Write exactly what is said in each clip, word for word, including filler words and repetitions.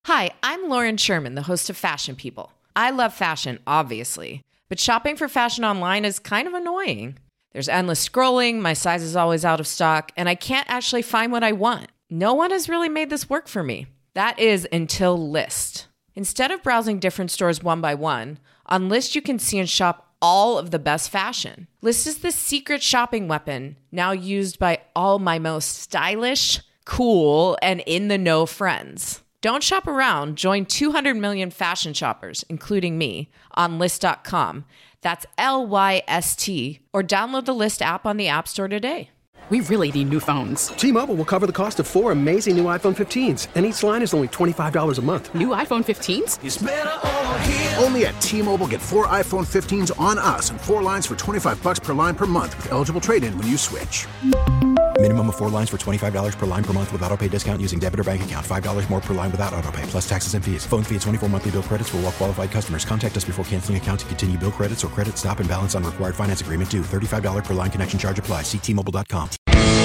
Hi, I'm Lauren Sherman, the host of Fashion People. I love fashion, obviously, but shopping for fashion online is kind of annoying. There's endless scrolling, my size is always out of stock, and I can't actually find what I want. No one has really made this work for me. That is until Lyst. Instead of browsing different stores one by one, on Lyst you can see and shop all of the best fashion. Lyst is the secret shopping weapon, now used by all my most stylish, cool, and in-the-know friends. Don't shop around. Join two hundred million fashion shoppers, including me, on Lyst dot com. That's L Y S T. Or download the Lyst app on the App Store today. We really need new phones. T-Mobile will cover the cost of four amazing new iPhone fifteens, and each line is only twenty-five dollars a month. New iPhone fifteens? It's better over here. Only at T-Mobile, get four iPhone fifteens on us and four lines for twenty-five bucks per line per month with eligible trade-in when you switch. Minimum of four lines for twenty-five dollars per line per month with autopay discount using debit or bank account. five dollars more per line without autopay, plus taxes and fees. Phone fee at twenty-four monthly bill credits for well-qualified customers. Contact us before canceling account to continue bill credits or credit stop and balance on required finance agreement due. thirty-five dollars per line connection charge applies. See T Mobile dot com.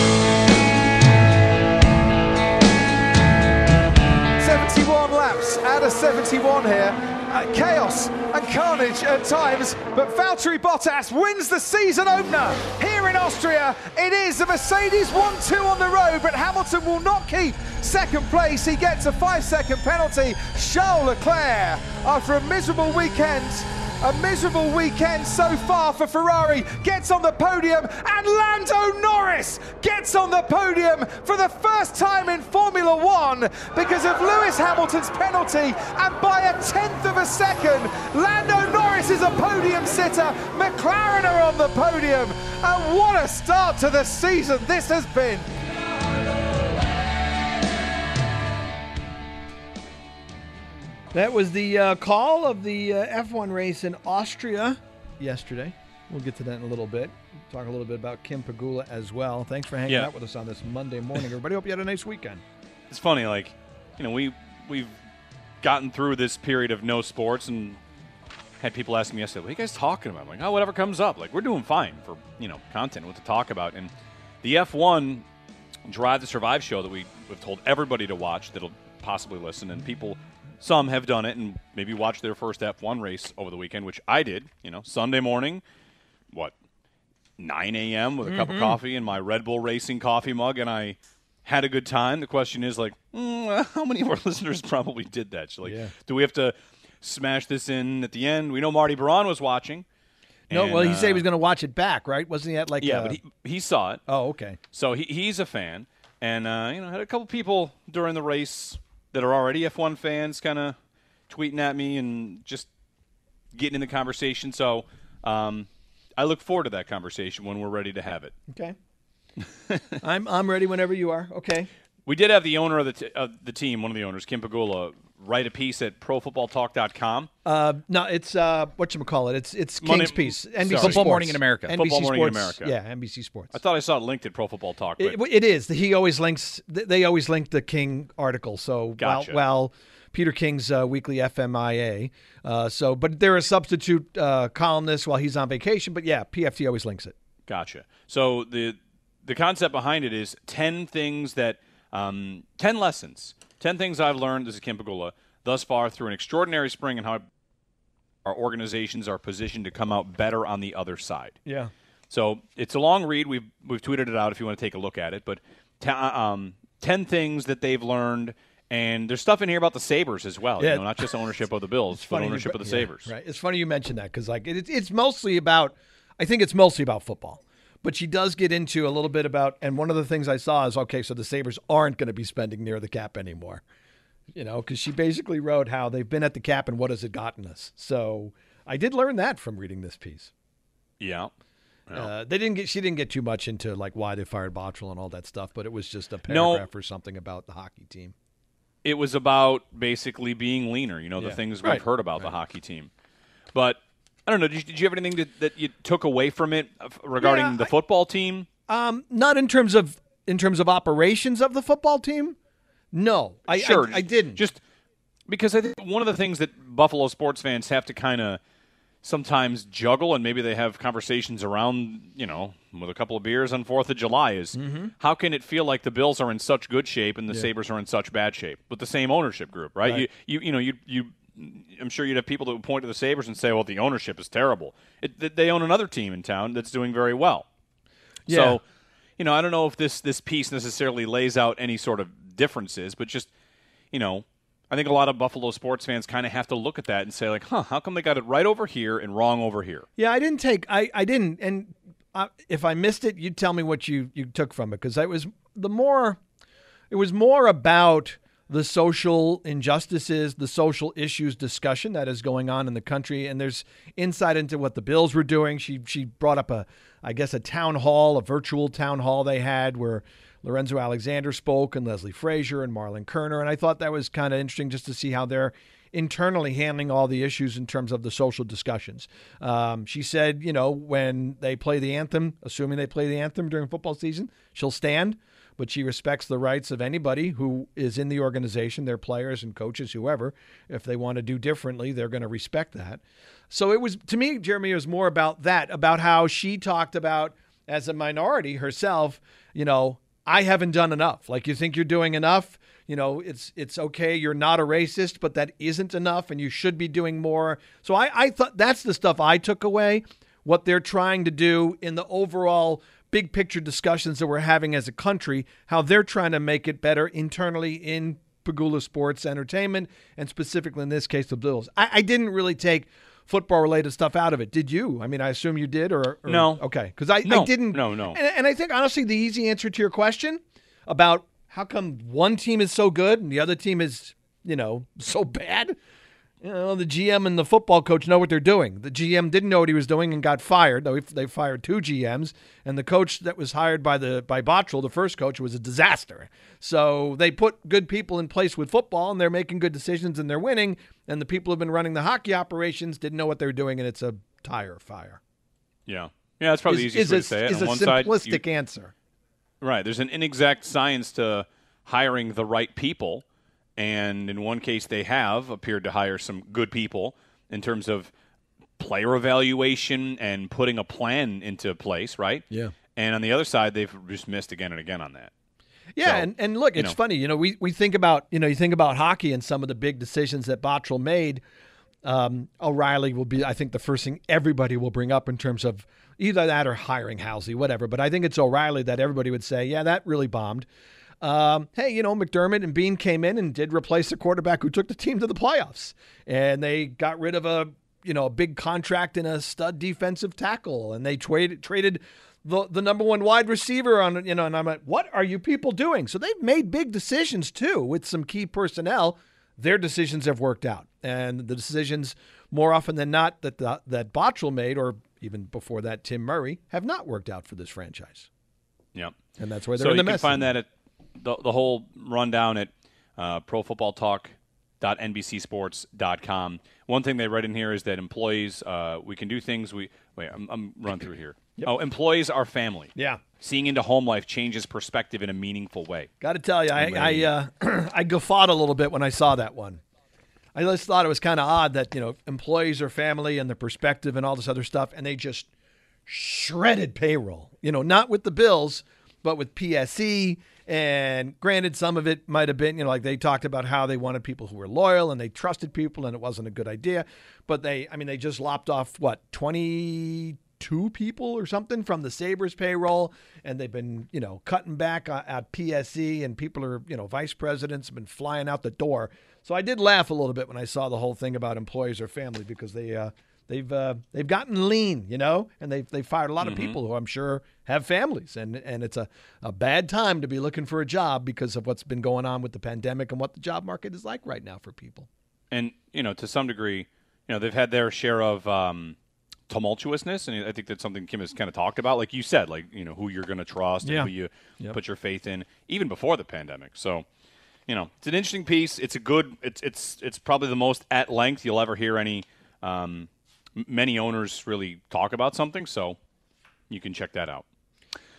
seventy-one laps out of seventy-one here. Uh, chaos and carnage at times, but Valtteri Bottas wins the season opener here in Austria. It is a Mercedes one two on the road, but Hamilton will not keep second place. He gets a five-second penalty. Charles Leclerc, after a miserable weekend, a miserable weekend so far for Ferrari, gets on the podium, and Lando Norris gets on the podium for the first time in Formula One because of Lewis Hamilton's penalty, and by a tenth of a second, Lando Norris is a podium sitter. McLaren are on the podium, and what a start to the season this has been. That was the uh, call of the uh, F one race in Austria yesterday. We'll get to that in a little bit. Talk a little bit about Kim Pegula as well. Thanks for hanging yeah. out with us on this Monday morning, everybody. Hope you had a nice weekend. It's funny, like, you know, we, we've gotten through this period of no sports and had people asking me yesterday, what are you guys talking about? I'm like, oh, whatever comes up. Like, we're doing fine for, you know, content, what to talk about. And the F one Drive to Survive show that we, we've told everybody to watch that'll possibly listen, and people – some have done it and maybe watched their first F one race over the weekend, which I did, you know, Sunday morning, what, nine a.m. with a mm-hmm. cup of coffee and my Red Bull Racing coffee mug, and I had a good time. The question is, like, mm, how many of our listeners probably did that? So, like, yeah. do we have to smash this in at the end? We know Marty Braun was watching. No, and, well, he uh, said he was going to watch it back, right? Wasn't he at, like, Yeah, uh, but he, he saw it. Oh, okay. So he he's a fan. And, uh, you know, had a couple people during the race that are already F one fans kind of tweeting at me and just getting in the conversation. So um, I look forward to that conversation when we're ready to have it. Okay. I'm I'm ready whenever you are. Okay. We did have the owner of the t- of the team, one of the owners, Kim Pegula, write a piece at pro football talk dot com. Uh, no, it's uh, whatchamacallit. It's it's King's Monday, piece. N B C sorry. Sports. Football Morning in America. N B C Football Morning in Sports, America. Yeah, N B C Sports. I thought I saw it linked at Pro Football Talk. But It, it is. He always links. They always link the King article. So Gotcha. while, while Peter King's uh, weekly F M I A. Uh, so, but they're a substitute uh, columnist while he's on vacation. But yeah, P F T always links it. Gotcha. So the the concept behind it is ten things that um, ten lessons, ten things I've learned. This is Kim Pegula thus far through an extraordinary spring and how our organizations are positioned to come out better on the other side. Yeah. So it's a long read. We've we've tweeted it out if you want to take a look at it. But t- um, ten things that they've learned. And there's stuff in here about the Sabres as well, yeah. you know, not just ownership of the Bills, but ownership you, of the yeah, Sabres. Right. It's funny you mentioned that because like it, it's mostly about, I think it's mostly about football. But she does get into a little bit about, and one of the things I saw is, okay, so the Sabres aren't going to be spending near the cap anymore. You know, because she basically wrote how they've been at the cap and what has it gotten us. So I did learn that from reading this piece. Yeah. yeah. Uh, they didn't get. She didn't get too much into like why they fired Bottrell and all that stuff, but it was just a paragraph no. or something about the hockey team. It was about basically being leaner, you know, the yeah. things right. we've heard about right. the hocky team. But I don't know, did you, did you have anything that, that you took away from it regarding yeah, the I, football team? Um, not in terms of in terms of operations of the football team. No, I, sure, I, I didn't. Just because I think one of the things that Buffalo sports fans have to kind of sometimes juggle, and maybe they have conversations around, you know, with a couple of beers on fourth of July is mm-hmm. how can it feel like the Bills are in such good shape and the yeah. Sabres are in such bad shape with the same ownership group, right? right. You, you, you know, you, you, I'm sure you'd have people that would point to the Sabres and say, well, the ownership is terrible. It, they own another team in town that's doing very well. Yeah. So, you know, I don't know if this, this piece necessarily lays out any sort of differences, but just, you know, I think a lot of Buffalo sports fans kind of have to look at that and say, like, huh, how come they got it right over here and wrong over here? Yeah, I didn't take – I I didn't. And uh, if I missed it, you'd tell me what you, you took from it, because it was the more – it was more about the social injustices, the social issues discussion that is going on in the country. And there's insight into what the Bills were doing. She she brought up, a I guess, a town hall, a virtual town hall they had where – Lorenzo Alexander spoke, and Leslie Frazier and Marlon Kerner. And I thought that was kind of interesting just to see how they're internally handling all the issues in terms of the social discussions. Um, she said, you know, when they play the anthem, assuming they play the anthem during football season, she'll stand, but she respects the rights of anybody who is in the organization, their players and coaches, whoever. If they want to do differently, they're going to respect that. So it was, to me, Jeremy, it was more about that, about how she talked about, as a minority herself, you know, I haven't done enough. Like, you think you're doing enough, you know, it's it's okay, you're not a racist, but that isn't enough, and you should be doing more. So I, I thought that's the stuff I took away, what they're trying to do in the overall big picture discussions that we're having as a country, how they're trying to make it better internally in Pegula Sports Entertainment, and specifically in this case, the Bills. I, I didn't really take football-related stuff out of it. Did you? I mean, I assume you did, or, or no? Okay, because I, no, I didn't. No, no. And, and I think honestly, the easy answer to your question about how come one team is so good and the other team is, you know, so bad. You know, the G M and the football coach know what they're doing. The G M didn't know what he was doing and got fired. Though they fired two G Ms, and the coach that was hired by the by Bottrell, the first coach, was a disaster. So they put good people in place with football, and they're making good decisions, and they're winning. And the people who've been running the hockey operations didn't know what they were doing, and it's a tire fire. Yeah, yeah, that's probably is, the easiest is way a, to say it. Is On a one simplistic side, you, answer. Right. There's an inexact science to hiring the right people. And in one case, they have appeared to hire some good people in terms of player evaluation and putting a plan into place, right? Yeah. And on the other side, they've just missed again and again on that. Yeah, so, and, and look, it's know. funny. You know, we, we think about, you know, you think about hockey and some of the big decisions that Bottrell made. Um, O'Reilly will be, I think, the first thing everybody will bring up in terms of either that or hiring Halsey, whatever. But I think it's O'Reilly that everybody would say, yeah, that really bombed. Um, hey, you know, McDermott and Bean came in and did replace the quarterback who took the team to the playoffs. And they got rid of a, you know, a big contract and a stud defensive tackle. And they traded traded the, the number one wide receiver on, you know, and I'm like, what are you people doing? So they've made big decisions too with some key personnel. Their decisions have worked out. And the decisions more often than not that the, that Bottrell made, or even before that, Tim Murray, have not worked out for this franchise. Yep. And that's why they're so in the mess. So you can find now. that at The, the whole rundown at uh, pro football talk dot n b c sports dot com. One thing they read in here is that employees, uh, we can do things. We wait. I'm, I'm running through here. Yep. Oh, employees are family. Yeah. Seeing into home life changes perspective in a meaningful way. Got to tell you, I I, uh, I guffawed a little bit when I saw that one. I just thought it was kind of odd that, you know, employees are family and the perspective and all this other stuff, and they just shredded payroll. You know, not with the Bills, but with P S E. And granted, some of it might have been, you know, like they talked about how they wanted people who were loyal and they trusted people and it wasn't a good idea. But they, I mean, they just lopped off, what, twenty-two people or something from the Sabres payroll. And they've been, you know, cutting back at P S E, and people are, you know, vice presidents have been flying out the door. So I did laugh a little bit when I saw the whole thing about employees or family, because they, uh, They've uh, they've gotten lean, you know, and they've they've fired a lot of mm-hmm. people who I'm sure have families, and and it's a, a bad time to be looking for a job because of what's been going on with the pandemic and what the job market is like right now for people. And you know, to some degree, you know, they've had their share of um, tumultuousness, and I think that's something Kim has kind of talked about, like you said, like you know who you're going to trust yeah. and who you yep. put your faith in, even before the pandemic. So, you know, it's an interesting piece. It's a good. It's it's it's probably the most at length you'll ever hear any. Um, Many owners really talk about something, so you can check that out.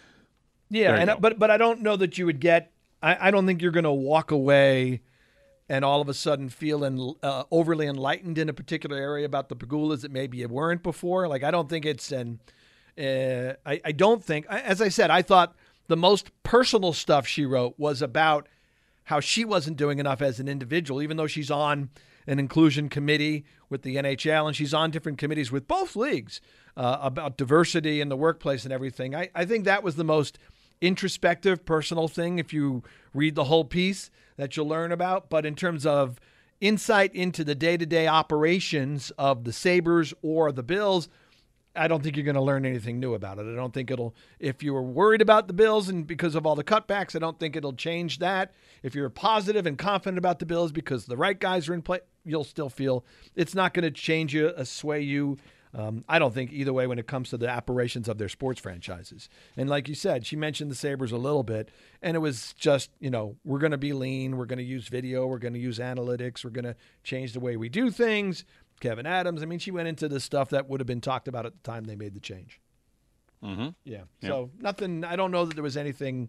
Yeah, and I, but but I don't know that you would get. I, I don't think you're going to walk away and all of a sudden feeling uh, overly enlightened in a particular area about the Pegulas that maybe you weren't before. Like, I don't think it's an, uh, I, I don't think, as I said, I thought the most personal stuff she wrote was about how she wasn't doing enough as an individual, even though she's on an inclusion committee with the N H L and she's on different committees with both leagues uh, about diversity in the workplace and everything. I, I think that was the most introspective, personal thing, if you read the whole piece, that you'll learn about. But in terms of insight into the day-to-day operations of the Sabres or the Bills, I don't think you're going to learn anything new about it. I don't think it'll, if you were worried about the Bills and because of all the cutbacks, I don't think it'll change that. If you're positive and confident about the Bills because the right guys are in play, you'll still feel it's not going to change you, uh, sway you. Um, I don't think either way when it comes to the operations of their sports franchises. And like you said, she mentioned the Sabres a little bit, and it was just, you know, we're going to be lean. We're going to use video. We're going to use analytics. We're going to change the way we do things. Kevin Adams. I mean, she went into the stuff that would have been talked about at the time they made the change. Mm-hmm. Yeah. Yep. So nothing, I don't know that there was anything,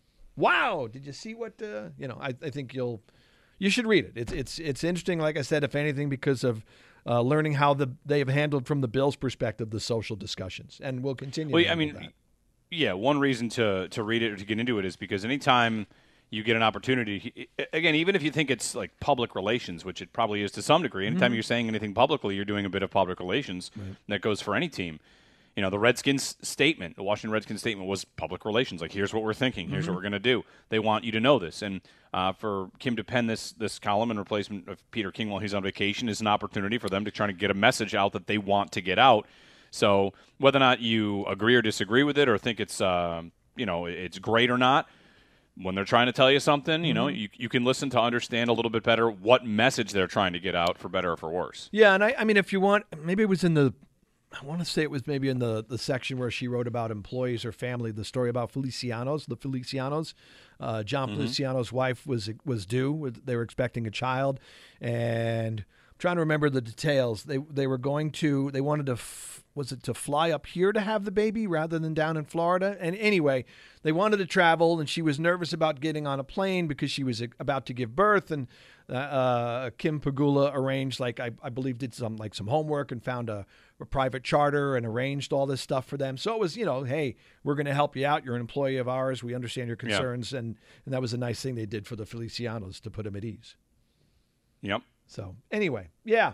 wow, did you see what, uh, you know, I, I think you'll, you should read it. It's, it's, it's interesting, like I said, if anything, because of uh, learning how the they have handled from the Bills' perspective the social discussions, and we'll continue. Well, to I mean, that. yeah, one reason to to read it or to get into it is because anytime you get an opportunity, again, even if you think it's like public relations, which it probably is to some degree, anytime mm-hmm. you're saying anything publicly, you're doing a bit of public relations. Right. That goes for any team. You know, the Redskins statement, the Washington Redskins statement was public relations. Like, here's what we're thinking. Here's mm-hmm. what we're going to do. They want you to know this. And uh, for Kim to pen this this column in replacement of Peter King while he's on vacation is an opportunity for them to try to get a message out that they want to get out. So whether or not you agree or disagree with it or think it's, uh, you know, it's great or not, when they're trying to tell you something, you know, mm-hmm. you you can listen to understand a little bit better what message they're trying to get out, for better or for worse. Yeah, and I, I mean, if you want, maybe it was in the, I want to say it was maybe in the, the section where she wrote about employees or family, the story about Felicianos, the Felicianos. Uh, John mm-hmm. Feliciano's wife was was due. They were expecting a child, and I'm trying to remember the details. They they were going to, they wanted to, f- was it to fly up here to have the baby rather than down in Florida? And anyway, they wanted to travel, and she was nervous about getting on a plane because she was about to give birth. And uh, uh, Kim Pegula arranged, like I, I believe, did some like some homework and found a, a private charter and arranged all this stuff for them. So it was, you know, hey, we're going to help you out. You're an employee of ours. We understand your concerns, yeah. and and that was a nice thing they did for the Felicianos to put them at ease. Yep. So anyway, yeah.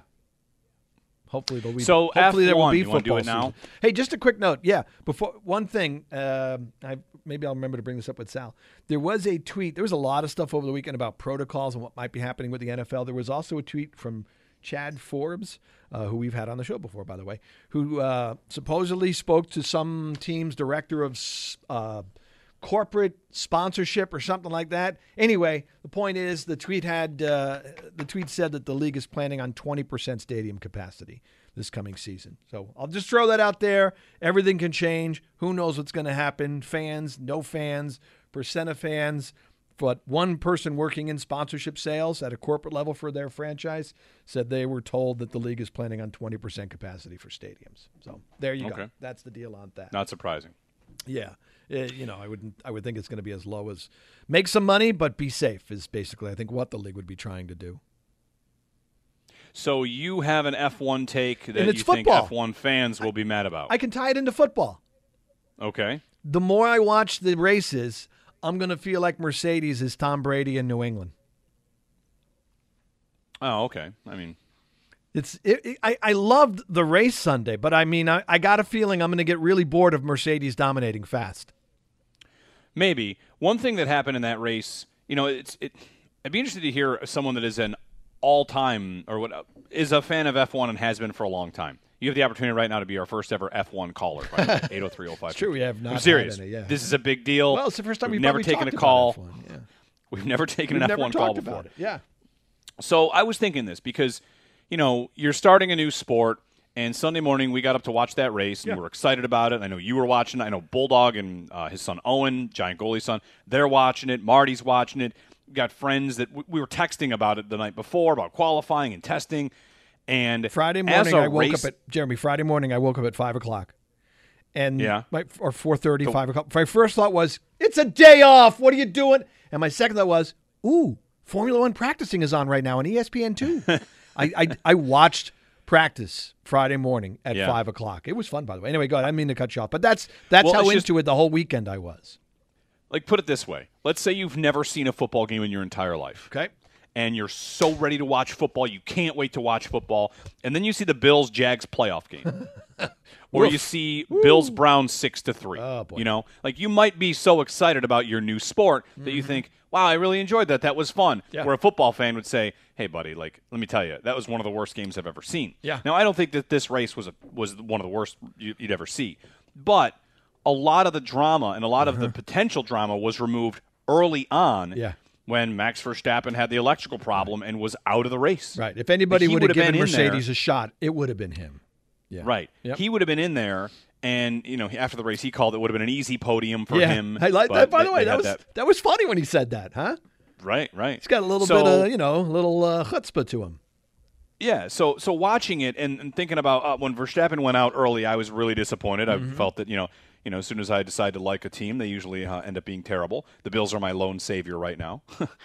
Hopefully there'll be. So hopefully there will be you football do it now? season. Hey, just a quick note. Yeah, before one thing, uh, I maybe I'll remember to bring this up with Sal. There was a tweet. There was a lot of stuff over the weekend about protocols and what might be happening with the N F L. There was also a tweet from Chad Forbes, uh, who we've had on the show before, by the way, who uh, supposedly spoke to some team's director of uh, corporate sponsorship or something like that. Anyway, the point is the tweet had uh, the tweet said that the league is planning on twenty percent stadium capacity this coming season. So I'll just throw that out there. Everything can change. Who knows what's going to happen? Fans, no fans, percent of fans. But one person working in sponsorship sales at a corporate level for their franchise said they were told that the league is planning on twenty percent capacity for stadiums. So there you okay. go. That's the deal on that. Not surprising. Yeah. It, you know, I wouldn't. I would think it's going to be as low as make some money, but be safe is basically, I think, what the league would be trying to do. So you have an F one take that and it's you football. think F one fans will be mad about. I can tie it into football. Okay. The more I watch the races, I'm going to feel like Mercedes is Tom Brady in New England. Oh, okay. I mean, it's it, it, I, I loved the race Sunday, but I mean, I, I got a feeling I'm going to get really bored of Mercedes dominating fast. Maybe. One thing that happened in that race, you know, it's it. I'd be interested to hear someone that is an all-time or what is a fan of F one and has been for a long time. You have the opportunity right now to be our first ever F one caller. eight oh three oh five. It's true, we have not. I'm serious. Had any, yeah. This is a big deal. Well, it's the first time we've, we've never taken a call. F one, yeah. We've never taken we've an never F one call about before. It. Yeah. So I was thinking this because, you know, you're starting a new sport, and Sunday morning we got up to watch that race, and yeah. we were excited about it. I know you were watching it. I know Bulldog and uh, his son Owen, Giant Goalie's son, they're watching it. Marty's watching it. We've got friends that w- we were texting about it the night before, about qualifying and testing. And Friday morning, I woke race, up at Jeremy. Friday morning, I woke up at five o'clock, and yeah, my, or four thirty, five o'clock. My first thought was, "It's a day off. What are you doing?" And my second thought was, "Ooh, Formula One practicing is on right now on E S P N two. I, I I watched practice Friday morning at Yeah. five o'clock. It was fun, by the way. Anyway, go ahead. I didn't mean to cut you off, but that's that's Well, how it's into just- it the whole weekend I was. Like, put it this way. Let's say you've never seen a football game in your entire life. Okay. And you're so ready to watch football, you can't wait to watch football. And then you see the Bills-Jags playoff game. Or you see Bills-Browns six to three. Oh, boy. You know? Like, you might be so excited about your new sport that you think, wow, I really enjoyed that. That was fun. Yeah. Where a football fan would say, hey, buddy, like, let me tell you, that was one of the worst games I've ever seen. Yeah. Now, I don't think that this race was a, was one of the worst you- you'd ever see. But a lot of the drama and a lot of the potential drama was removed early on Yeah. when Max Verstappen had the electrical problem and was out of the race. Right. If anybody He would have would've given been in there. Mercedes a shot, it would have been him. Yeah. Right. Yep. He would have been in there, and, you know, after the race, he called it would have been an easy podium for yeah. him. I like but that. By they- the way, they that had was that. was funny when he said that, huh? Right, right. He's got a little So- bit of, you know, a little uh, chutzpah to him. Yeah, so so watching it and, and thinking about uh, when Verstappen went out early, I was really disappointed. Mm-hmm. I felt that, you know, you know, as soon as I decide to like a team, they usually uh, end up being terrible. The Bills are my lone savior right now.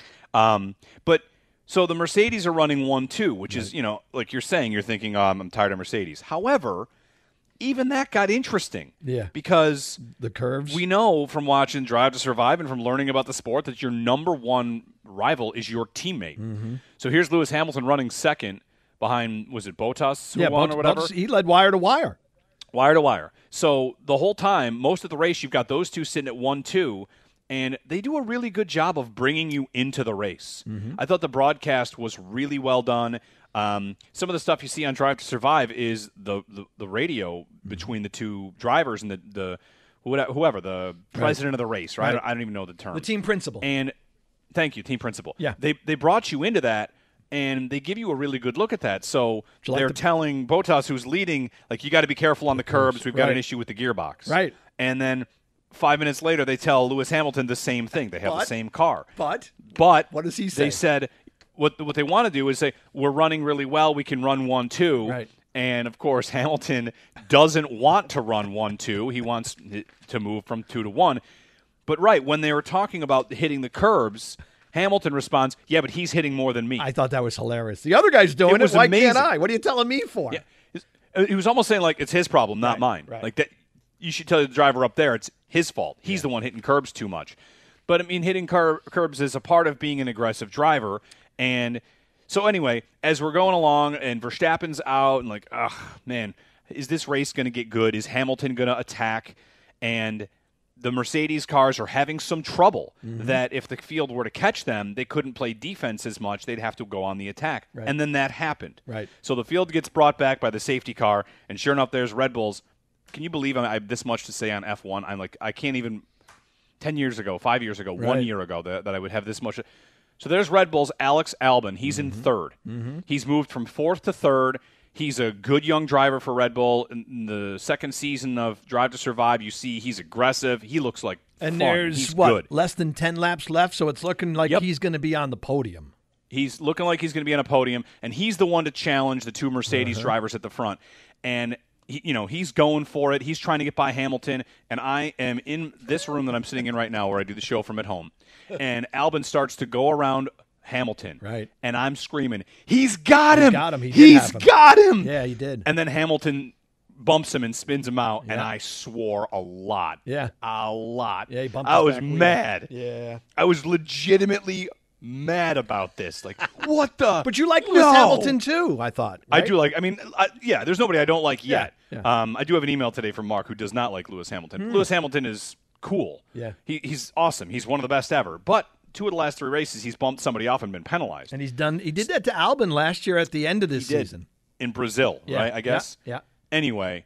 um, but so the Mercedes are running one two, which is, you know, like you're saying, you're thinking, oh, I'm, I'm tired of Mercedes. However, even that got interesting. Yeah. Because The curves. we know from watching Drive to Survive and from learning about the sport that your number one rival is your teammate. Mm-hmm. So here's Lewis Hamilton running second behind, was it Bottas who yeah, won Bot- or whatever? Bottas- he led wire to wire. Wire to wire. So the whole time, most of the race, you've got those two sitting at one two, and they do a really good job of bringing you into the race. Mm-hmm. I thought the broadcast was really well done. Um, some of the stuff you see on Drive to Survive is the, the, the radio between the two drivers and the, the whoever, the president of the race, right? Right. I, don't, I don't even know the term. The team principal. And thank you, team principal. Yeah. They they brought you into that, and they give you a really good look at that. So you like they're the- telling Bottas, who's leading, like, you got to be careful on the curbs. We've got Right. an issue with the gearbox. Right. And then five minutes later, they tell Lewis Hamilton the same thing. They have the But- same car. But But What does he say? They said what what they want to do is say, we're running really well. We can run one two. Right. And of course, Hamilton doesn't want to run one two. He wants it to move from two to one. But right when they were talking about hitting the curbs, Hamilton responds, "Yeah, but he's hitting more than me." I thought that was hilarious. The other guy's doing It it. was Why amazing. can't I? What are you telling me for? Yeah. It's- He was almost saying, like, it's his problem, not Right, mine. right. Like, that, you should tell the driver up there it's his fault. He's the one hitting curbs too much. But, I mean, hitting cur- curbs is a part of being an aggressive driver. And so, anyway, as we're going along and Verstappen's out and, like, ugh, man, is this race going to get good? Is Hamilton going to attack? And the Mercedes cars are having some trouble Mm-hmm. that if the field were to catch them, they couldn't play defense as much. They'd have to go on the attack. Right. And then that happened. Right. So the field gets brought back by the safety car, and sure enough, there's Red Bulls. Can you believe I have this much to say on F one? I'm like, I can't even, ten years ago, five years ago, one Right. year ago, that, that I would have this much. So there's Red Bulls, Alex Albon. He's Mm-hmm. in third. He's moved from fourth to third. He's a good young driver for Red Bull. In the second season of Drive to Survive, you see he's aggressive. He looks like And fun. there's he's what good. less than ten laps left, so it's looking like Yep. he's going to be on the podium. He's looking like he's going to be on a podium, and he's the one to challenge the two Mercedes Uh-huh. drivers at the front. And he, you know, he's going for it. He's trying to get by Hamilton. And I am in this room that I'm sitting in right now, where I do the show from at home. And Albon starts to go around Hamilton, Right. And I'm screaming, "He's got He's him! got him. He did He's have him." got him!" Yeah, he did. And then Hamilton bumps him and spins him out, and Yeah. I swore a lot. Yeah. a lot. Yeah, he bumped I his was back wheel. mad. Yeah. I was legitimately mad about this. Like, what the? But you like Lewis No. Hamilton too, I thought. I right? do like. I mean, I, yeah. There's nobody I don't like Yeah, yet. yeah. Hmm. Um, I do have an email today from Mark who does not like Lewis Hamilton. Lewis Hamilton is cool. Yeah. He, he's awesome. He's one of the best ever. But two of the last three races, he's bumped somebody off and been penalized. And he's done. He did that to Albon last year at the end of this He did. season. In Brazil, Yeah, right? I guess. yeah, yeah. Anyway,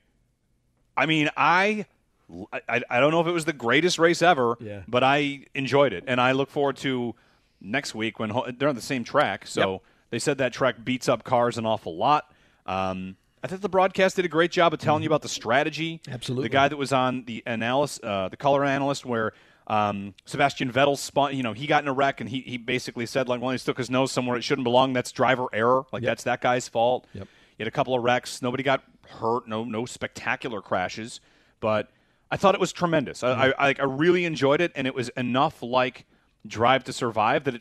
I mean, I, I, I don't know if it was the greatest race ever, Yeah. but I enjoyed it, and I look forward to next week when ho- they're on the same track. So Yep. they said that track beats up cars an awful lot. Um, I think the broadcast did a great job of telling you about the strategy. Mm-hmm. Absolutely. The guy that was on the analyst, uh, the color analyst, where um, Sebastian Vettel spun, you know, he got in a wreck, and he, he basically said, like, well, he stuck his nose somewhere it shouldn't belong. That's driver error. Like, Yep. that's that guy's fault. Yep. He had a couple of wrecks. Nobody got hurt. No, no spectacular crashes. But I thought it was tremendous. I, I, I, I really enjoyed it, and it was enough like Drive to Survive that it,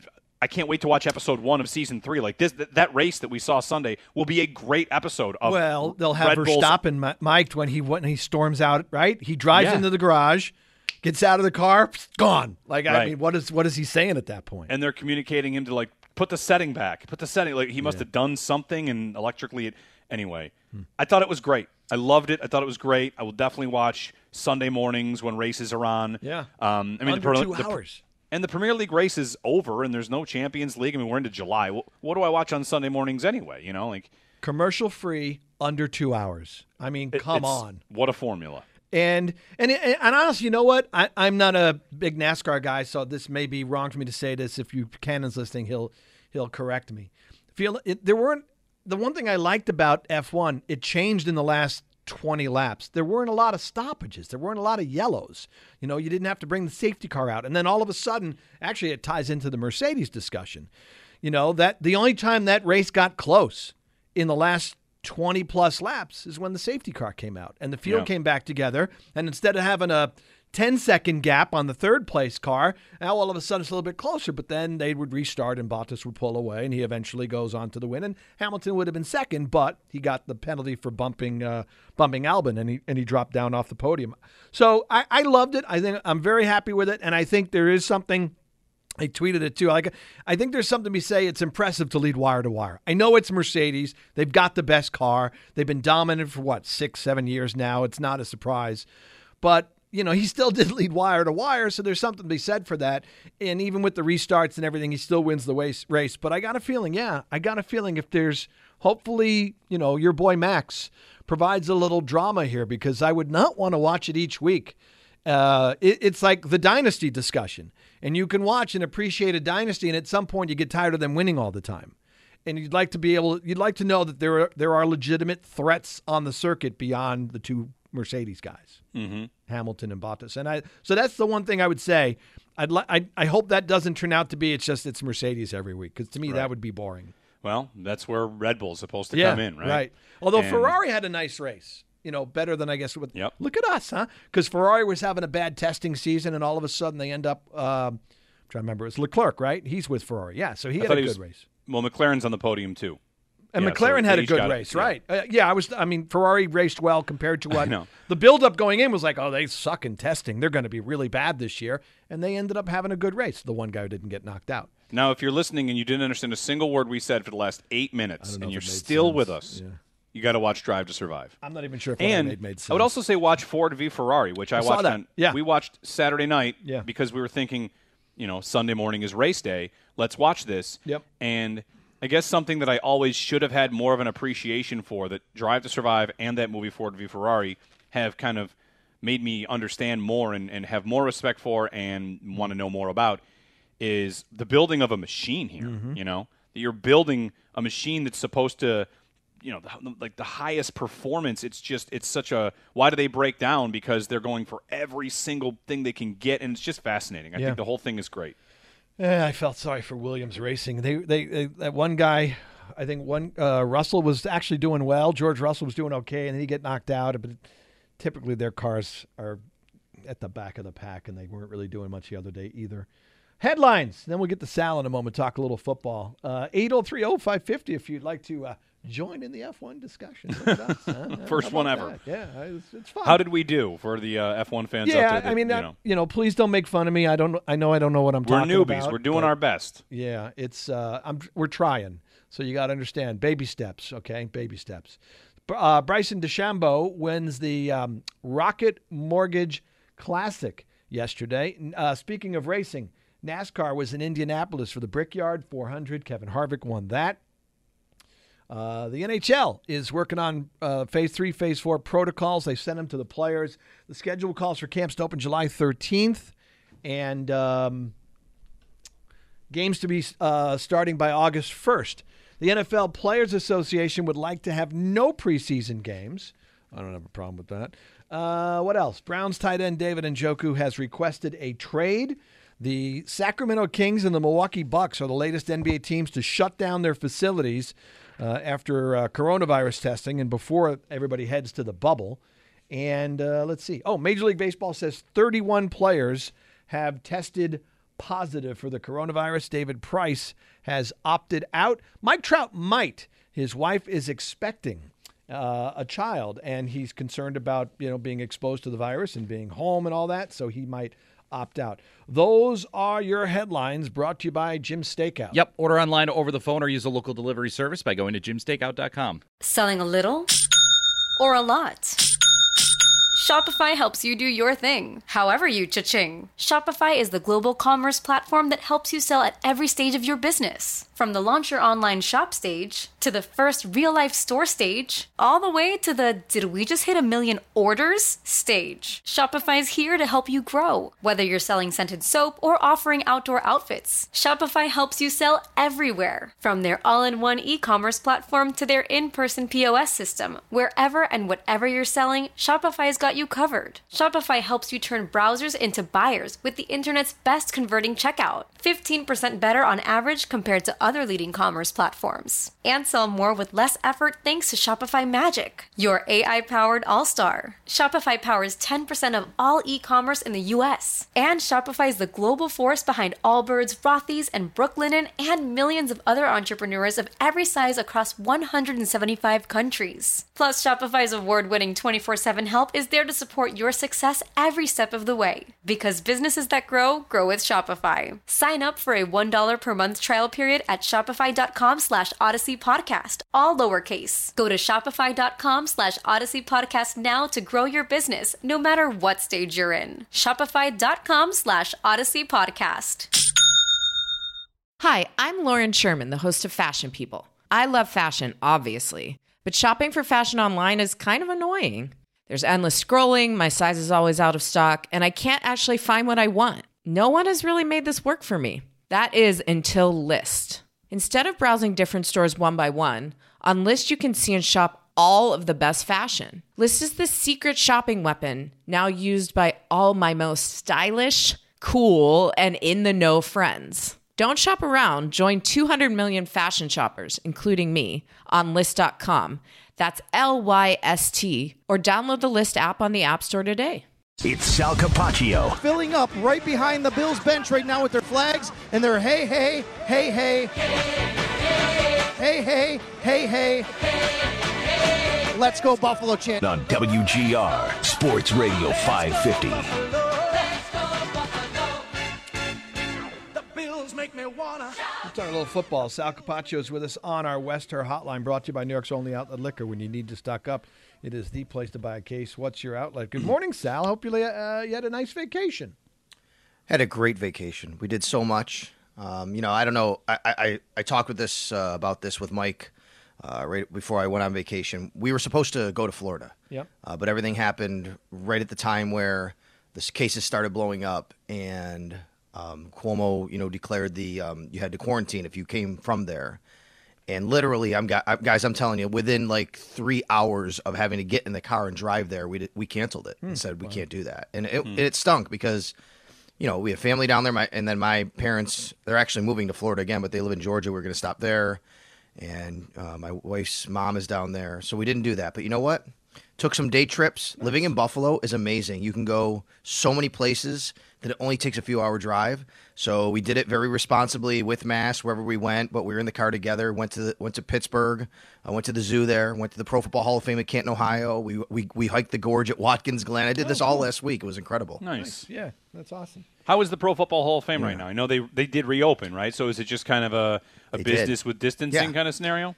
I can't wait to watch episode one of season three. Like this, th- that race that we saw Sunday will be a great episode of. Well, they'll have Red Bull's- Verstappen mic'd when he when he storms out. Right, he drives Yeah. into the garage, gets out of the car, gone. Like I Right. mean, what is what is he saying at that point? and they're communicating him to like put the setting back, put the setting. Like he must have done something and electrically. It, anyway, Hmm. I thought it was great. I loved it. I thought it was great. I will definitely watch Sunday mornings when races are on. Yeah. Um, I mean, Under the, two the, hours. And the Premier League race is over, and there's no Champions League. I mean, we're into July. What, what do I watch on Sunday mornings anyway? You know, like Commercial free, under two hours. I mean, it- come it's- on. what a formula. And and and honestly, you know what? I, I'm not a big NASCAR guy, so this may be wrong for me to say this. If you Cannon's listening, he'll he'll correct me. Feel it, there weren't the one thing I liked about F one. It changed in the last twenty laps. There weren't a lot of stoppages. There weren't a lot of yellows. You know, you didn't have to bring the safety car out. And then all of a sudden, actually, it ties into the Mercedes discussion. You know that the only time that race got close in the last twenty plus laps is when the safety car came out and the field Yeah. came back together. And instead of having a ten second gap on the third place car, now all of a sudden it's a little bit closer, but then they would restart and Bottas would pull away and he eventually goes on to the win. And Hamilton would have been second, but he got the penalty for bumping uh, bumping Albon and he and he dropped down off the podium. So I, I loved it. I think I'm very happy with it. And I think there is something. I tweeted it too. Like, I think there's something to say. It's impressive to lead wire to wire. I know it's Mercedes. They've got the best car. They've been dominant for what, six, seven years now. It's not a surprise. But, you know, he still did lead wire to wire. So there's something to be said for that. And even with the restarts and everything, he still wins the race. race. But I got a feeling, yeah, I got a feeling if there's hopefully, you know, your boy Max provides a little drama here because I would not want to watch it each week. Uh, it, it's like the dynasty discussion. And you can watch and appreciate a dynasty, and at some point you get tired of them winning all the time. And you'd like to be able, you'd like to know that there are there are legitimate threats on the circuit beyond the two Mercedes guys, Mm-hmm. Hamilton and Bottas. And I, so that's the one thing I would say. I'd li- I, I hope that doesn't turn out to be it's just it's Mercedes every week because to me Right. that would be boring. Well, that's where Red Bull's supposed to yeah, come in, right? Right. Although And- Ferrari had a nice race. You know, better than I guess. With, Yep. Look at us, huh? Because Ferrari was having a bad testing season, and all of a sudden they end up. Uh, I'm trying to remember, it's Leclerc, right? He's with Ferrari, yeah. So he I had thought a he good was- race, Well, McLaren's on the podium too. and Yeah, McLaren so had they a each good got it, race, yeah. right? Uh, yeah, I was. I mean, Ferrari raced well compared to what know. the buildup going in was like. Oh, they suck in testing. They're going to be really bad this year, and they ended up having a good race. The one guy who didn't get knocked out. Now, if you're listening and you didn't understand a single word we said for the last eight minutes, know and if you're it made still sense. with us, Yeah. you got to watch Drive to Survive. I'm not even sure if what And I made made sense. I would also say watch Ford v Ferrari, which I, I saw watched that. on. Yeah. We watched Saturday night Yeah. because we were thinking, you know, Sunday morning is race day. Let's watch this. Yep. And I guess something that I always should have had more of an appreciation for that Drive to Survive and that movie Ford v Ferrari have kind of made me understand more and, and have more respect for and want to know more about is the building of a machine here. Mm-hmm. You know, that you're building a machine that's supposed to, you know, the, like the highest performance. It's just, it's such a, why do they break down? Because they're going for every single thing they can get. And it's just fascinating. I Yeah. think the whole thing is great. Eh, I felt sorry for Williams Racing. They, they, they that one guy, I think one uh, Russell was actually doing well. George Russell was doing okay, and then he get knocked out. But typically their cars are at the back of the pack, and they weren't really doing much the other day either. Headlines. Then we'll get to Sal in a moment. Talk a little football. Uh, eight oh three oh five fifty if you'd like to uh, join in the F one discussion. Look at us, huh? First How one about ever. that? Yeah, it's, it's fun. How did we do for the uh, F one fans out yeah, there? That, I mean, you uh, know, you know, please don't make fun of me. I don't. I know I don't know what I'm we're talking newbies. about. We're doing but- our best. Yeah, it's uh, I'm we're trying. So you got to understand, baby steps, okay? Baby steps. Uh, Bryson DeChambeau wins the um, Rocket Mortgage Classic yesterday. Uh, speaking of racing, NASCAR was in Indianapolis for the Brickyard four hundred. Kevin Harvick won that. Uh, the N H L is working on uh, Phase three, Phase four protocols. They sent them to the players. The schedule calls for camps to open July thirteenth. And um, games to be uh, starting by August first. The N F L Players Association would like to have no preseason games. I don't have a problem with that. Uh, what else? Browns tight end David Njoku has requested a trade. The Sacramento Kings and the Milwaukee Bucks are the latest N B A teams to shut down their facilities uh, after uh, coronavirus testing and before everybody heads to the bubble. And uh, let's see. Oh, Major League Baseball says thirty-one players have tested positive for the coronavirus. David Price has opted out. Mike Trout might. His wife is expecting uh, a child, and he's concerned about, you know, being exposed to the virus and being home and all that, so he might opt out. Those are your headlines, brought to you by Jim's Steakout. Yep. Order online, over the phone, or use a local delivery service by going to jim steakout dot com. Selling a little or a lot? Shopify helps you do your thing, however you cha-ching. Shopify is the global commerce platform that helps you sell at every stage of your business. From the launch your online shop stage, to the first real-life store stage, all the way to the did we just hit a million orders stage. Shopify's here to help you grow. Whether you're selling scented soap or offering outdoor outfits, Shopify helps you sell everywhere. From their all-in-one e-commerce platform to their in-person P O S system, wherever and whatever you're selling, Shopify's got you covered. Shopify helps you turn browsers into buyers with the internet's best converting checkout. fifteen percent better on average compared to other leading commerce platforms. And sell more with less effort thanks to Shopify Magic, your A I-powered all-star. Shopify powers ten percent of all e-commerce in the U S. And Shopify is the global force behind Allbirds, Rothy's, and Brooklinen, and millions of other entrepreneurs of every size across one hundred seventy-five countries. Plus, Shopify's award-winning twenty-four seven help is there to support your success every step of the way. Because businesses that grow, grow with Shopify. Sign up for a one dollar per month trial period at shopify.com slash Odyssey Podcast, all lowercase. Go to shopify.com slash Odyssey Podcast now to grow your business, no matter what stage you're in. Shopify.com slash Odyssey Podcast. Hi, I'm Lauren Sherman, the host of Fashion People. I love fashion, obviously, but shopping for fashion online is kind of annoying. There's endless scrolling, my size is always out of stock, and I can't actually find what I want. No one has really made this work for me. That is until Lyst. Instead of browsing different stores one by one, on Lyst you can see and shop all of the best fashion. Lyst is the secret shopping weapon now used by all my most stylish, cool, and in-the-know friends. Don't shop around. Join two hundred million fashion shoppers, including me, on Lyst dot com. That's L Y S T, or download the Lyst app on the App Store today. It's Sal Capaccio. Filling up right behind the Bills bench right now with their flags and their hey, hey, hey, hey, hey, hey, hey, hey, hey, let's go Buffalo chant. On W G R, Sports Radio five fifty. Make me wanna. Let's talk a little football. Sal Capaccio is with us on our Wester hotline, brought to you by New York's only outlet liquor. When you need to stock up, it is the place to buy a case. What's your outlet? Good morning, Sal. Hope you, uh, you had a nice vacation. Had a great vacation. We did so much. Um, you know, I don't know. I I, I talked with this uh, about this with Mike uh, right before I went on vacation. We were supposed to go to Florida. Yep. Uh, but everything happened right at the time where the cases started blowing up, and Um, Cuomo, you know, declared the um, you had to quarantine if you came from there, and literally, I'm guys, I'm telling you, within like three hours of having to get in the car and drive there, we did, we canceled it hmm. and said we wow. can't do that, and it, hmm. it stunk because, you know, we have family down there, my, and then my parents, they're actually moving to Florida again, but they live in Georgia. We're going to stop there, and uh, my wife's mom is down there, so we didn't do that. But you know what? Took some day trips. Nice. Living in Buffalo is amazing. You can go so many places that it only takes a few hour drive. So we did it very responsibly with masks wherever we went, but we were in the car together. Went to the, went to Pittsburgh. I went to the zoo there. Went to the Pro Football Hall of Fame at Canton, Ohio. We we we hiked the gorge at Watkins Glen. I did this oh, cool. all last week. It was incredible. Nice. nice. Yeah, that's awesome. How is the Pro Football Hall of Fame yeah. right now? I know they they did reopen, right? So is it just kind of a, a business did. with distancing yeah. kind of scenario?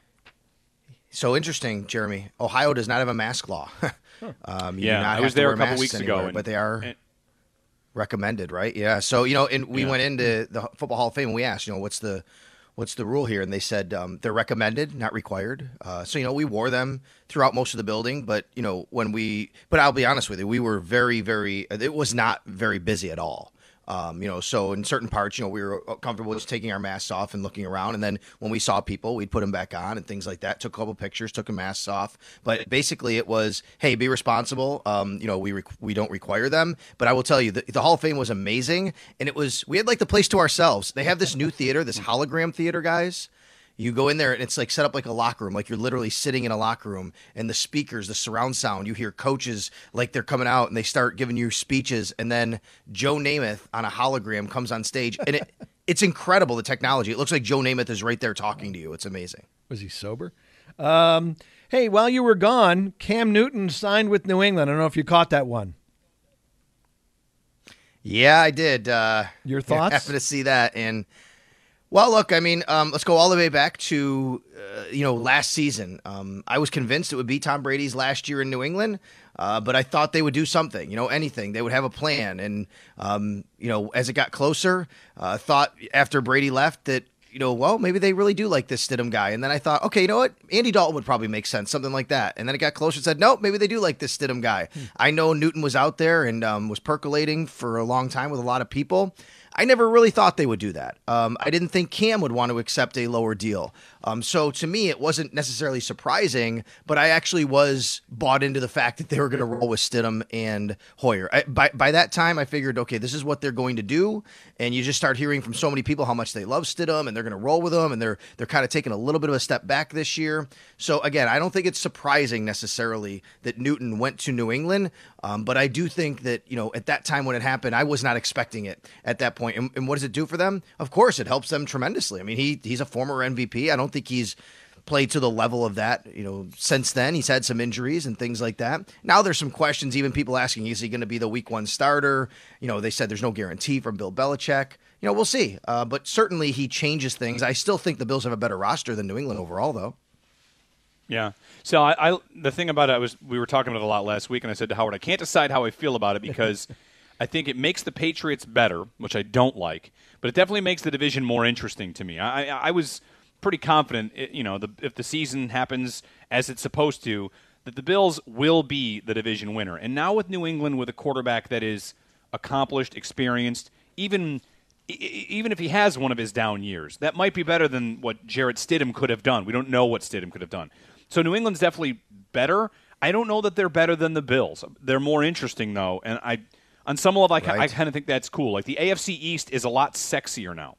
So interesting, Jeremy. Ohio does not have a mask law. um, you yeah, do not I have was to there wear a couple masks weeks anywhere, ago, and, but they are and, recommended, right? Yeah. So you know, and we yeah. went into the Football Hall of Fame and we asked, you know, what's the what's the rule here? And they said um, they're recommended, not required. Uh, so you know, we wore them throughout most of the building, but you know, when we, but I'll be honest with you, we were very, very. It was not very busy at all. Um, you know, so in certain parts, you know, we were comfortable just taking our masks off and looking around. And then when we saw people, we'd put them back on and things like that. Took a couple pictures, took the masks off. But basically it was, hey, be responsible. Um, you know, we re- we don't require them. But I will tell you, the, the Hall of Fame was amazing. And it was, we had like the place to ourselves. They have this new theater, this hologram theater, guys. You go in there and it's like set up like a locker room, like you're literally sitting in a locker room, and the speakers, the surround sound, you hear coaches like they're coming out and they start giving you speeches, and then Joe Namath on a hologram comes on stage, and it it's incredible, the technology. It looks like Joe Namath is right there talking to you. It's amazing. Was he sober? Um, hey, while you were gone, Cam Newton signed with New England. I don't know if you caught that one. Yeah, I did. Uh, Your thoughts? Happy to see that. And well, look, I mean, um, let's go all the way back to uh, you know last season. Um, I was convinced it would be Tom Brady's last year in New England, uh, but I thought they would do something. You know, anything. They would have a plan. And um, you know, as it got closer, I uh, thought after Brady left that, you know, well, maybe they really do like this Stidham guy. And then I thought, okay, you know what? Andy Dalton would probably make sense, something like that. And then it got closer and said, nope, maybe they do like this Stidham guy. Hmm. I know Newton was out there and um, was percolating for a long time with a lot of people. I never really thought they would do that. Um, I didn't think Cam would want to accept a lower deal. Um, so to me, it wasn't necessarily surprising, but I actually was bought into the fact that they were going to roll with Stidham and Hoyer. I, by, by that time, I figured, okay, this is what they're going to do. And you just start hearing from so many people how much they love Stidham and they're going to roll with him. And they're, they're kind of taking a little bit of a step back this year. So again, I don't think it's surprising necessarily that Newton went to New England. Um, but I do think that, you know, at that time when it happened, I was not expecting it at that point. And, and what does it do for them? Of course, it helps them tremendously. I mean, he he's a former M V P. I don't think he's played to the level of that, you know, since then. He's had some injuries and things like that. Now there's some questions, even people asking, is he going to be the week one starter? You know, they said there's no guarantee from Bill Belichick. You know, we'll see. Uh, but certainly he changes things. I still think the Bills have a better roster than New England overall, though. Yeah. So I, I the thing about it, I was we were talking about it a lot last week, and I said to Howard, I can't decide how I feel about it because I think it makes the Patriots better, which I don't like, but it definitely makes the division more interesting to me. I, I, I was pretty confident, you know, the, if the season happens as it's supposed to, that the Bills will be the division winner. And now with New England, with a quarterback that is accomplished, experienced, even even if he has one of his down years, that might be better than what Jarrett Stidham could have done. We don't know what Stidham could have done. So New England's definitely better. I don't know that they're better than the Bills. They're more interesting, though, and I, on some level, I, right. I kind of think that's cool. Like the A F C East is a lot sexier now.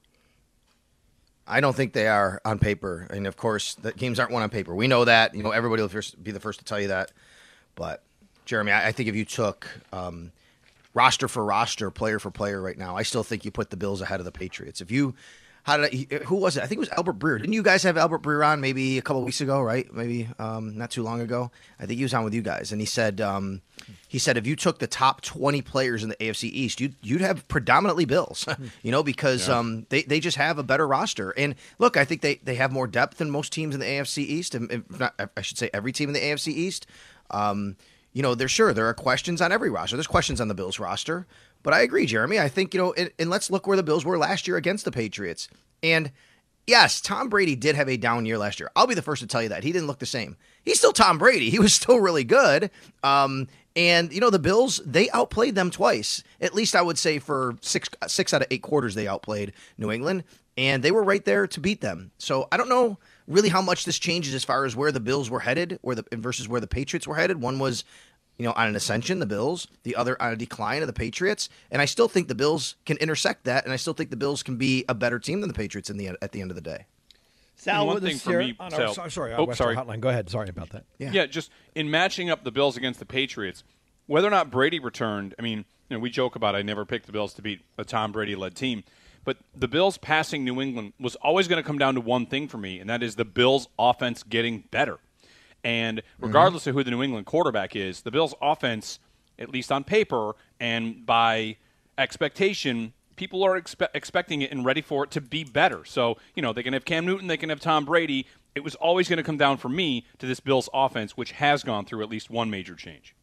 I don't think they are on paper, and of course, the games aren't won on paper. We know that. You know, everybody will first, be the first to tell you that. But Jeremy, I, I think if you took um, roster for roster, player for player, right now, I still think you put the Bills ahead of the Patriots. If you How did I, who was it? I think it was Albert Breer. Didn't you guys have Albert Breer on maybe a couple of weeks ago, right? Maybe um, not too long ago. I think he was on with you guys, and he said um, he said if you took the top twenty players in the A F C East, you'd you'd have predominantly Bills, you know, because yeah. um, they they just have a better roster. And look, I think they, they have more depth than most teams in the A F C East, and if not, I should say every team in the A F C East. Um, you know, there's sure there are questions on every roster. There's questions on the Bills roster. But I agree, Jeremy. I think, you know, and, and let's look where the Bills were last year against the Patriots. And yes, Tom Brady did have a down year last year. I'll be the first to tell you that. He didn't look the same. He's still Tom Brady. He was still really good. Um, and, you know, the Bills, they outplayed them twice. At least I would say for six six out of eight quarters they outplayed New England. And they were right there to beat them. So I don't know really how much this changes as far as where the Bills were headed or the versus where the Patriots were headed. One was, you know, on an ascension, the Bills, the other on a decline of the Patriots. And I still think the Bills can intersect that, and I still think the Bills can be a better team than the Patriots in the at the end of the day. Sal, one thing for me, oh, no, so, sorry, sorry, oh, Western sorry. Hotline. Go ahead. Sorry about that. Yeah. yeah, just in matching up the Bills against the Patriots, whether or not Brady returned, I mean, you know, we joke about I never picked the Bills to beat a Tom Brady-led team, but the Bills passing New England was always going to come down to one thing for me, and that is the Bills' offense getting better. And regardless mm-hmm. of who the New England quarterback is, the Bills' offense, at least on paper and by expectation, people are expe- expecting it and ready for it to be better. So, you know, they can have Cam Newton, they can have Tom Brady. It was always going to come down for me to this Bills' offense, which has gone through at least one major change.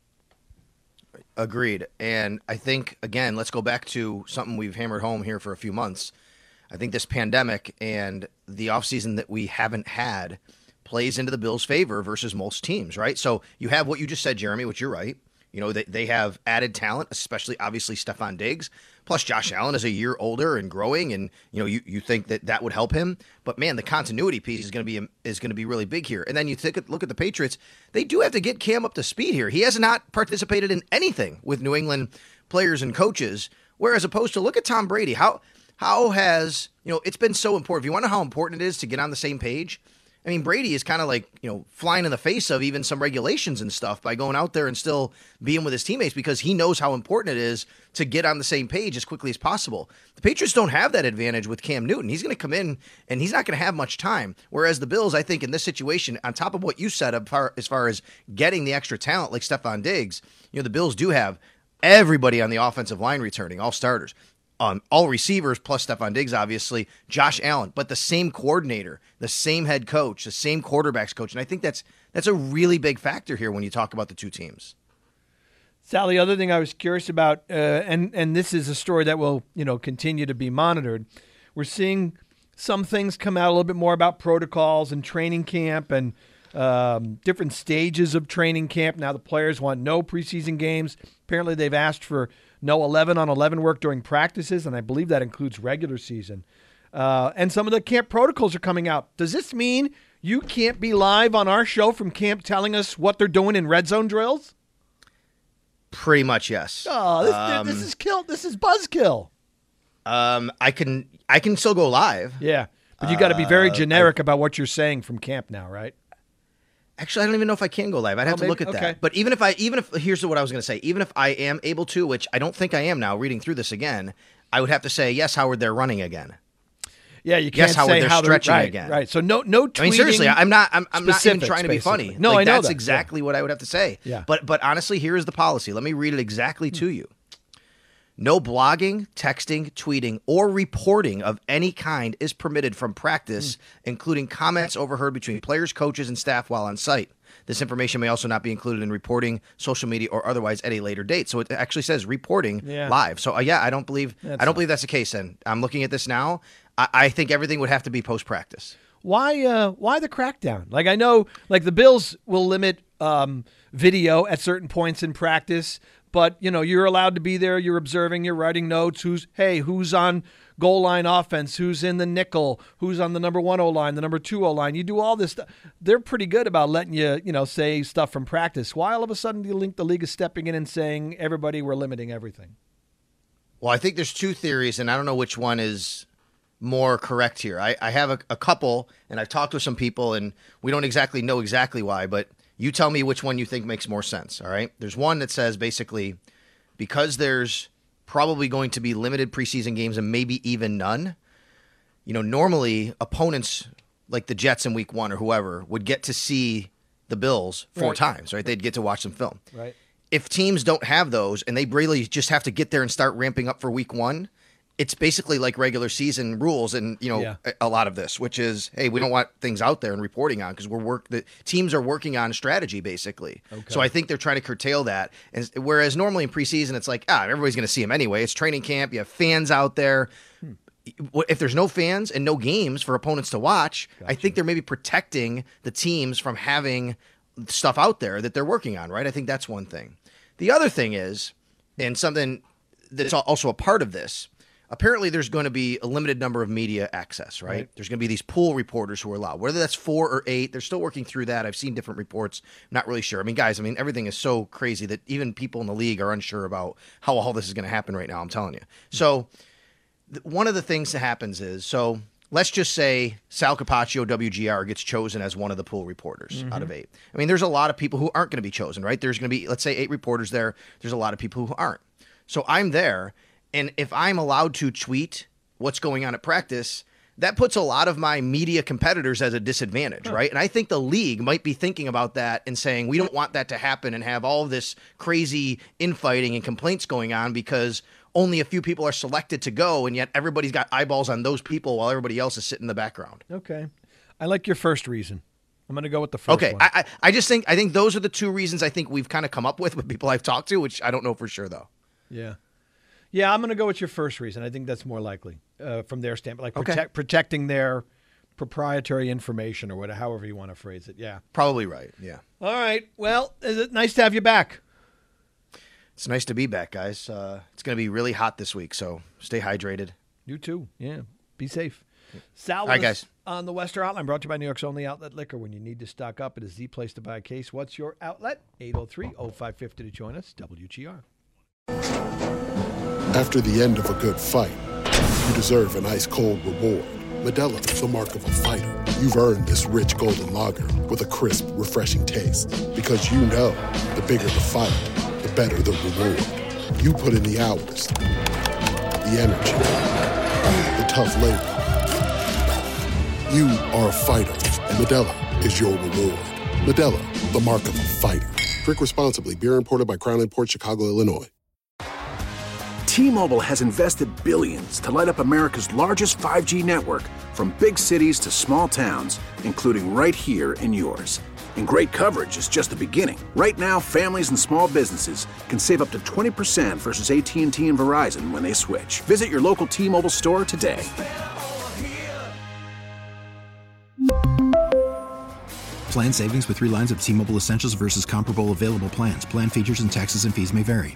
Agreed. And I think, again, let's go back to something we've hammered home here for a few months. I think this pandemic and the offseason that we haven't had plays into the Bills' favor versus most teams, right? So you have what you just said, Jeremy, which you're right. You know, they, they have added talent, especially, obviously, Stephon Diggs. Plus, Josh Allen is a year older and growing, and, you know, you, you think that that would help him. But, man, the continuity piece is going to be is going to be really big here. And then you take a look at the Patriots. They do have to get Cam up to speed here. He has not participated in anything with New England players and coaches, whereas opposed to look at Tom Brady. How how has, you know, it's been so important. If you want to know how important it is to get on the same page, I mean, Brady is kind of like, you know, flying in the face of even some regulations and stuff by going out there and still being with his teammates because he knows how important it is to get on the same page as quickly as possible. The Patriots don't have that advantage with Cam Newton. He's going to come in and he's not going to have much time. Whereas the Bills, I think in this situation, on top of what you said as far as getting the extra talent like Stephon Diggs, you know, the Bills do have everybody on the offensive line returning, all starters. Um, all receivers plus Stephon Diggs, obviously, Josh Allen, but the same coordinator, the same head coach, the same quarterbacks coach. And I think that's that's a really big factor here when you talk about the two teams. Sal, the other thing I was curious about, uh, and, and this is a story that will, you know, continue to be monitored. We're seeing some things come out a little bit more about protocols and training camp and um, different stages of training camp. Now the players want no preseason games. Apparently they've asked for no eleven on eleven work during practices, and I believe that includes regular season. Uh, and some of the camp protocols are coming out. Does this mean you can't be live on our show from camp telling us what they're doing in red zone drills? Pretty much, yes. Oh, this, um, this is kill. This is buzzkill. Um, I can I can still go live. Yeah, but you got to be very Uh, generic I- about what you're saying from camp now, right? Actually, I don't even know if I can go live. I'd have Oh, to maybe- look at okay. that. But even if I, even if here's what I was going to say, even if I am able to, which I don't think I am now, reading through this again, I would have to say yes, Howard, they're running again. Yeah, you can't Yes, Howard, say there how stretching right, again. Right. So no, no tweeting. I mean, seriously, I'm not. I'm, I'm not even specifics, trying to be basically. funny. No, Like, I know that's that. exactly what I would have to say. Yeah. But but honestly, here is the policy. Let me read it exactly to you. No blogging, texting, tweeting, or reporting of any kind is permitted from practice, including comments overheard between players, coaches, and staff while on site. This information may also not be included in reporting, social media, or otherwise at a later date. So it actually says reporting Yeah. live. So uh, yeah, I don't believe That's I don't believe that's the case. And I'm looking at this now. I, I think everything would have to be post practice. Why? Uh, why the crackdown? Like I know, like the Bills will limit um, video at certain points in practice, but you know you're allowed to be there. You're observing. You're writing notes. Who's hey? Who's on goal line offense? Who's in the nickel? Who's on the number one O line? The number two O line? You do all this stuff. They're pretty good about letting you, you know, say stuff from practice. Why all of a sudden do you think the league is stepping in and saying everybody we're limiting everything? Well, I think there's two theories, and I don't know which one is more correct here. I, I have a, a couple, and I've talked with some people, and we don't exactly know exactly why, but you tell me which one you think makes more sense, all right? There's one that says basically because there's probably going to be limited preseason games and maybe even none, you know, normally opponents like the Jets in week one or whoever would get to see the Bills four Right. times, right? They'd get to watch some film. Right. If teams don't have those and they really just have to get there and start ramping up for week one, it's basically like regular season rules and, you know, Yeah. a, a lot of this, which is, hey, we don't want things out there and reporting on because we're work the teams are working on strategy basically. Okay. So I think they're trying to curtail that. And whereas normally in preseason, it's like, ah, everybody's going to see them anyway. It's training camp. You have fans out there. Hmm. If there's no fans and no games for opponents to watch, I think they're maybe protecting the teams from having stuff out there that they're working on, right? I think that's one thing. The other thing is, and something that's also a part of this, apparently there's going to be a limited number of media access, right? Right. There's going to be these pool reporters who are allowed, whether that's four or eight. They're still working through that. I've seen different reports. Not really sure. I mean, guys, I mean, everything is so crazy that even people in the league are unsure about how all this is going to happen right now. I'm telling you. So th- one of the things that happens is, so let's just say Sal Capaccio, W G R, gets chosen as one of the pool reporters Mhm. out of eight. I mean, there's a lot of people who aren't going to be chosen, right? There's going to be, let's say, eight reporters there. There's a lot of people who aren't. So I'm there, and if I'm allowed to tweet what's going on at practice, that puts a lot of my media competitors at a disadvantage, right? And I think the league might be thinking about that and saying, we don't want that to happen and have all this crazy infighting and complaints going on because only a few people are selected to go, and yet everybody's got eyeballs on those people while everybody else is sitting in the background. Okay. I like your first reason. I'm going to go with the first Okay, one. I, I I just think I think those are the two reasons I think we've kind of come up with with people I've talked to, which I don't know for sure though. Yeah. Yeah, I'm going to go with your first reason. I think that's more likely uh, from their standpoint, like Okay. protect, protecting their proprietary information or whatever, however you want to phrase it. Yeah. Probably right. Yeah. All right. Well, is it nice to have you back? It's nice to be back, guys. Uh, it's going to be really hot this week, so stay hydrated. You too. Yeah. Be safe. Sal, All right, with us guys. on the Western Outline, brought to you by New York's only outlet liquor. When you need to stock up, it is the place to buy a case. What's your outlet? eight oh three oh five five oh to join us. W G R. After the end of a good fight, you deserve an ice-cold reward. Modelo is the mark of a fighter. You've earned this rich golden lager with a crisp, refreshing taste. Because you know, the bigger the fight, the better the reward. You put in the hours, the energy, the tough labor. You are a fighter, and Modelo is your reward. Modelo, the mark of a fighter. Drink responsibly. Beer imported by Crown Imports, Chicago, Illinois. T-Mobile has invested billions to light up America's largest five G network, from big cities to small towns, including right here in yours. And great coverage is just the beginning. Right now, families and small businesses can save up to twenty percent versus A T and T and Verizon when they switch. Visit your local T-Mobile store today. Plan savings with three lines of T-Mobile Essentials versus comparable available plans. Plan features and taxes and fees may vary.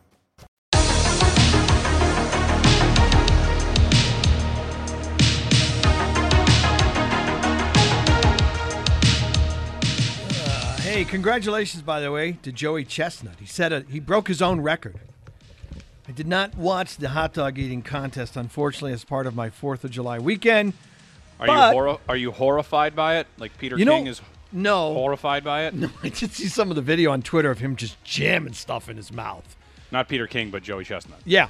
Hey, congratulations, by the way, to Joey Chestnut. He said a, he broke his own record. I did not watch the hot dog eating contest, unfortunately, as part of my fourth of July weekend. Are but, you hor- are you horrified by it? Like Peter you know, King is no, horrified by it? No, I did see some of the video on Twitter of him just jamming stuff in his mouth. Not Peter King, but Joey Chestnut. Yeah.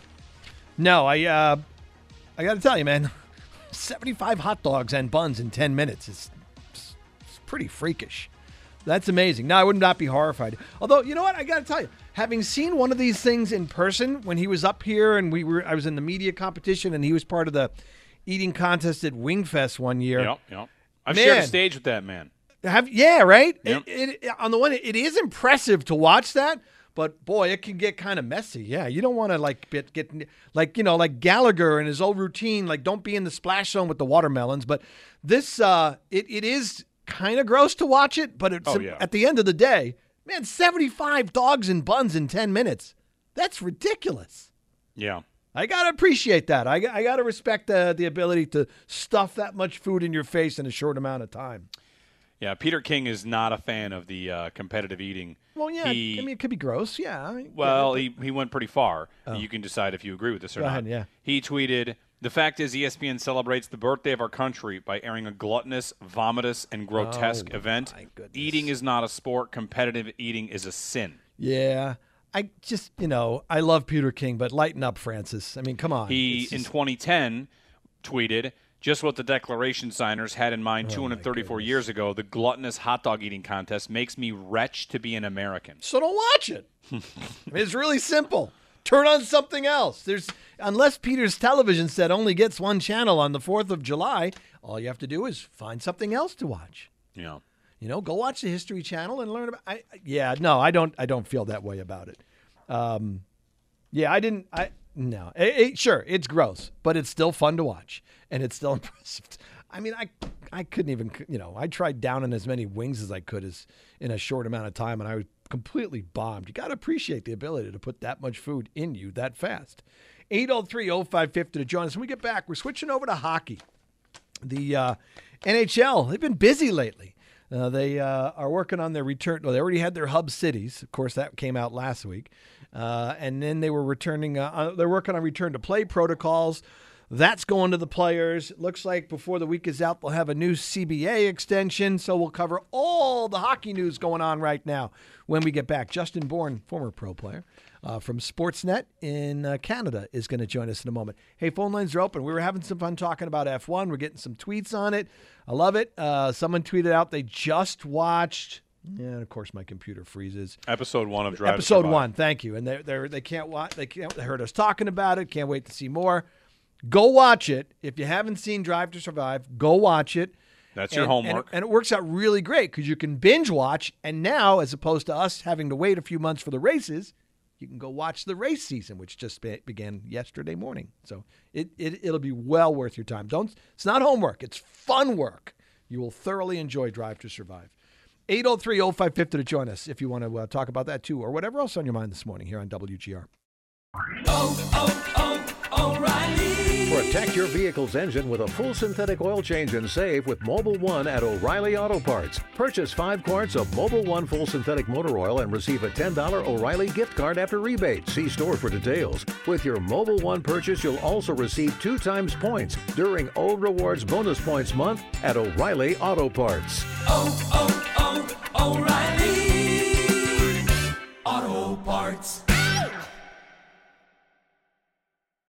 No, I uh, I got to tell you, man, seventy-five hot dogs and buns in ten minutes is it's pretty freakish. That's amazing. Now, I would not be horrified. Although, you know what? I got to tell you, having seen one of these things in person when he was up here and we were, I was in the media competition and he was part of the eating contest at Wingfest one year. Yep, yep. I've man, shared a stage with that man. Have yeah, right? Yep. It, it, on the one, it is impressive to watch that, but boy, it can get kind of messy. Yeah, you don't want to like get, get like you know like Gallagher and his old routine. Like, don't be in the splash zone with the watermelons. But this, uh, it it is kind of gross to watch it. But it's oh, yeah. at the end of the day, man, seventy-five dogs and buns in ten minutes. That's ridiculous. Yeah. I got to appreciate that. I, I got to respect uh, the ability to stuff that much food in your face in a short amount of time. Yeah, Peter King is not a fan of the uh, competitive eating. Well, yeah, he, I mean, it could be gross, yeah. I mean, well, yeah, he, he went pretty far. Oh. You can decide if you agree with this or Go not. ahead, yeah. He tweeted, "The fact is E S P N celebrates the birthday of our country by airing a gluttonous, vomitous, and grotesque oh, event. Eating is not a sport. Competitive eating is a sin." Yeah. I just, you know, I love Peter King, but lighten up, Francis. I mean, come on. He, just... in twenty ten, tweeted, "Just what the Declaration signers had in mind Oh, two hundred thirty-four years ago, the gluttonous hot dog eating contest makes me wretched to be an American." So don't watch it. I mean, it's really simple. Turn on something else. There's unless Peter's television set only gets one channel on the fourth of July, all you have to do is find something else to watch. Yeah. You know, go watch the History Channel and learn about. I, yeah, no, I don't. I don't feel that way about it. Um, yeah, I didn't. I no. It, it, sure, it's gross, but it's still fun to watch, and it's still impressive. I mean, I I couldn't even. You know, I tried downing as many wings as I could as in a short amount of time, and I was completely bombed. You got to appreciate the ability to put that much food in you that fast. eight oh three oh five fifty to join us. When we get back, we're switching over to hockey. The uh, N H L, they've been busy lately. Uh, they uh, are working on their return. Well, they already had their hub cities. Of course, that came out last week. Uh, and then they were returning. Uh, they're working on return to play protocols. That's going to the players. It looks like before the week is out, they'll have a new C B A extension. So we'll cover all the hockey news going on right now when we get back. Justin Bourne, former pro player uh, from Sportsnet in uh, Canada, is going to join us in a moment. Hey, phone lines are open. We were having some fun talking about F one. We're getting some tweets on it. I love it. Uh, someone tweeted out they just watched. Yeah, and of course my computer freezes. Episode one of Drive to Episode Survive. one. Thank you. And they they they can't watch. They can't. They heard us talking about it. Can't wait to see more. Go watch it. If you haven't seen Drive to Survive, go watch it. That's your and, homework. And, and it works out really great because you can binge watch. And now, as opposed to us having to wait a few months for the races, you can go watch the race season, which just be, began yesterday morning. So it, it, it'll be well worth your time. Don't. It's not homework. It's fun work. You will thoroughly enjoy Drive to Survive. eight oh three oh five fifty to join us if you want to uh, talk about that too, or whatever else on your mind this morning here on W G R. Oh, oh, oh, O'Reilly. Protect your vehicle's engine with a full synthetic oil change and save with Mobil one at O'Reilly Auto Parts. Purchase five quarts of Mobil one full synthetic motor oil and receive a ten dollars O'Reilly gift card after rebate. See store for details. With your Mobil one purchase, you'll also receive two times points during O Rewards Bonus Points Month at O'Reilly Auto Parts. Oh, oh, oh, O'Reilly Auto Parts.